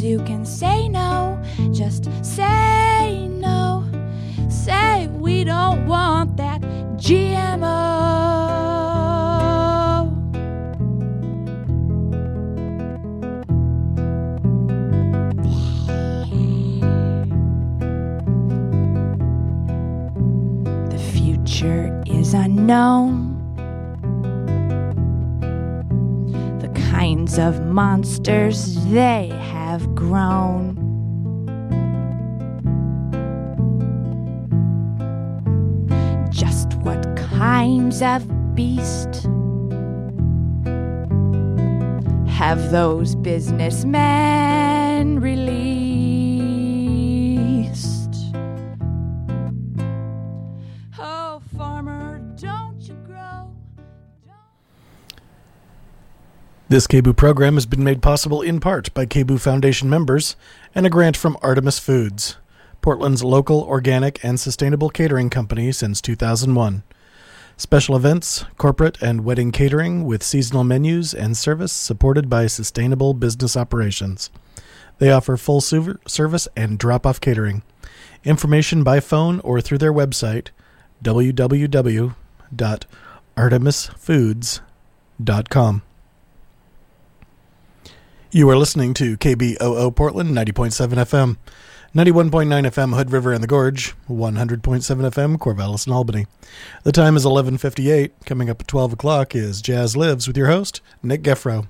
you can say no, just say no. Say we don't want that GMO. The future is unknown. The kinds of monsters they have grown. Just what kinds of beast have those businessmen released? Oh, farmer, don't you grow? This KBOO program has been made possible in part by KBOO Foundation members and a grant from Artemis Foods, Portland's local organic and sustainable catering company since 2001. Special events, corporate and wedding catering with seasonal menus and service supported by sustainable business operations. They offer full service and drop-off catering. Information by phone or through their website, www.artemisfoods.com. You are listening to KBOO Portland 90.7 FM, 91.9 FM Hood River and the Gorge, 100.7 FM Corvallis and Albany. The time is 11:58. Coming up at 12 o'clock is Jazz Lives with your host, Nick Geffro.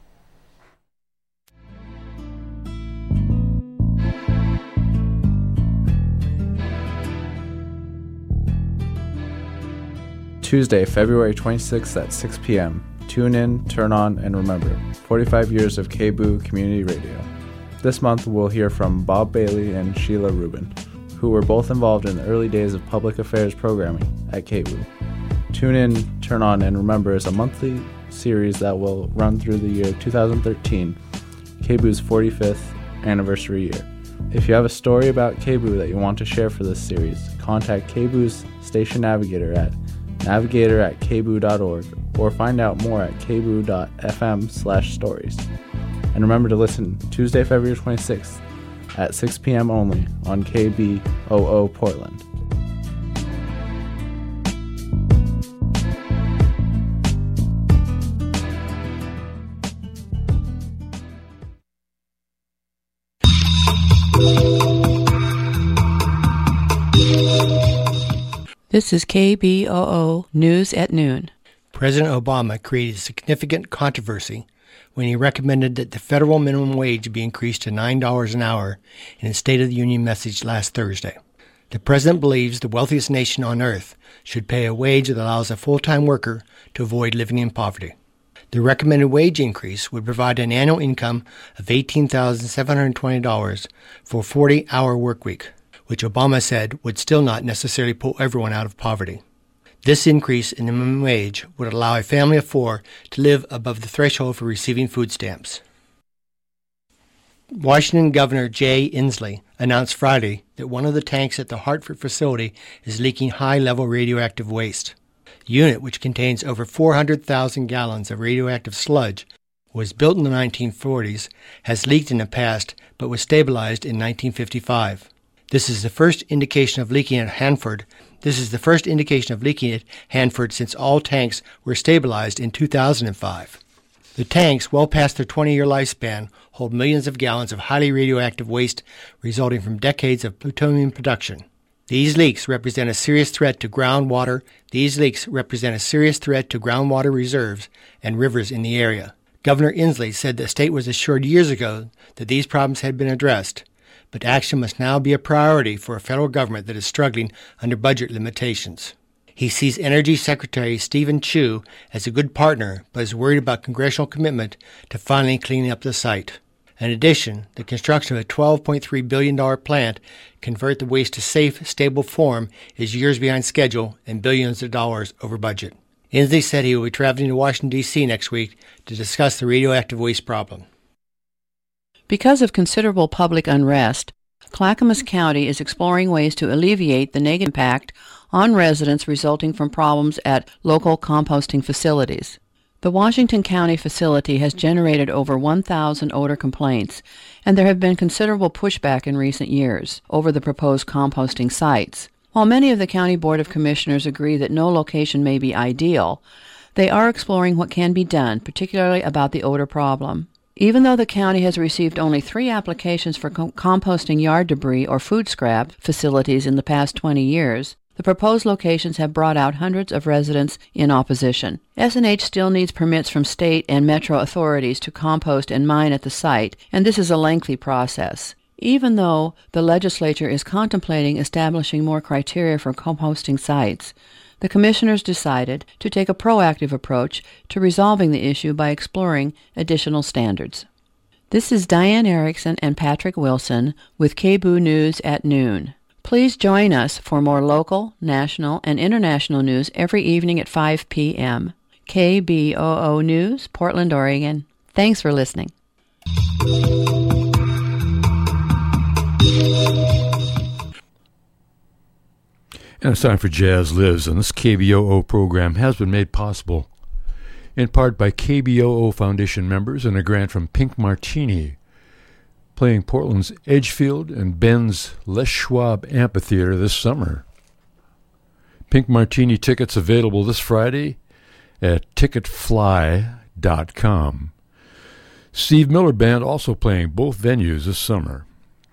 Tuesday, February 26th at 6 p.m. Tune in, turn on, and remember, 45 years of KBOO Community Radio. This month, we'll hear from Bob Bailey and Sheila Rubin, who were both involved in the early days of public affairs programming at KBOO. Tune in, turn on, and remember is a monthly series that will run through the year 2013, KBOO's 45th anniversary year. If you have a story about KBOO that you want to share for this series, contact KBOO's station navigator at navigator@kboo.org or find out more at kboo.fm/stories. And remember to listen Tuesday, February 26th at 6 p.m. only on KBOO Portland. This is KBOO News at Noon. President Obama created significant controversy when he recommended that the federal minimum wage be increased to $9 an hour in his State of the Union message last Thursday. The president believes the wealthiest nation on earth should pay a wage that allows a full-time worker to avoid living in poverty. The recommended wage increase would provide an annual income of $18,720 for a 40-hour work week, which Obama said would still not necessarily pull everyone out of poverty. This increase in the minimum wage would allow a family of 4 to live above the threshold for receiving food stamps. Washington Governor Jay Inslee announced Friday that one of the tanks at the Hartford facility is leaking high-level radioactive waste. The unit, which contains over 400,000 gallons of radioactive sludge, was built in the 1940s, has leaked in the past, but was stabilized in 1955. This is the first indication of leaking at Hanford. Since all tanks were stabilized in 2005. The tanks, well past their 20-year lifespan, hold millions of gallons of highly radioactive waste resulting from decades of plutonium production. These leaks represent a serious threat to groundwater. Reserves and rivers in the area. Governor Inslee said the state was assured years ago that these problems had been addressed, but action must now be a priority for a federal government that is struggling under budget limitations. He sees Energy Secretary Stephen Chu as a good partner, but is worried about congressional commitment to finally cleaning up the site. In addition, the construction of a $12.3 billion plant to convert the waste to safe, stable form is years behind schedule and billions of dollars over budget. Inslee said he will be traveling to Washington, D.C. next week to discuss the radioactive waste problem. Because of considerable public unrest, Clackamas County is exploring ways to alleviate the negative impact on residents resulting from problems at local composting facilities. The Washington County facility has generated over 1,000 odor complaints, and there have been considerable pushback in recent years over the proposed composting sites. While many of the County Board of Commissioners agree that no location may be ideal, they are exploring what can be done, particularly about the odor problem. Even though the county has received only 3 applications for composting yard debris or food scrap facilities in the past 20 years, the proposed locations have brought out hundreds of residents in opposition. S&H still needs permits from state and metro authorities to compost and mine at the site, and this is a lengthy process. Even though the legislature is contemplating establishing more criteria for composting sites, the commissioners decided to take a proactive approach to resolving the issue by exploring additional standards. This is Diane Erickson and Patrick Wilson with KBOO News at noon. Please join us for more local, national, and international news every evening at 5 p.m. KBOO News, Portland, Oregon. Thanks for listening. And it's time for Jazz Lives, and this KBOO program has been made possible in part by KBOO Foundation members and a grant from Pink Martini, playing Portland's Edgefield and Ben's Les Schwab Amphitheater this summer. Pink Martini tickets available this Friday at ticketfly.com. Steve Miller Band also playing both venues this summer.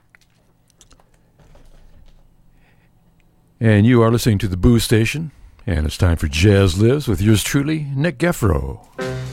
And you are listening to the Boo Station, and it's time for Jazz Lives with yours truly, Nick Geffro.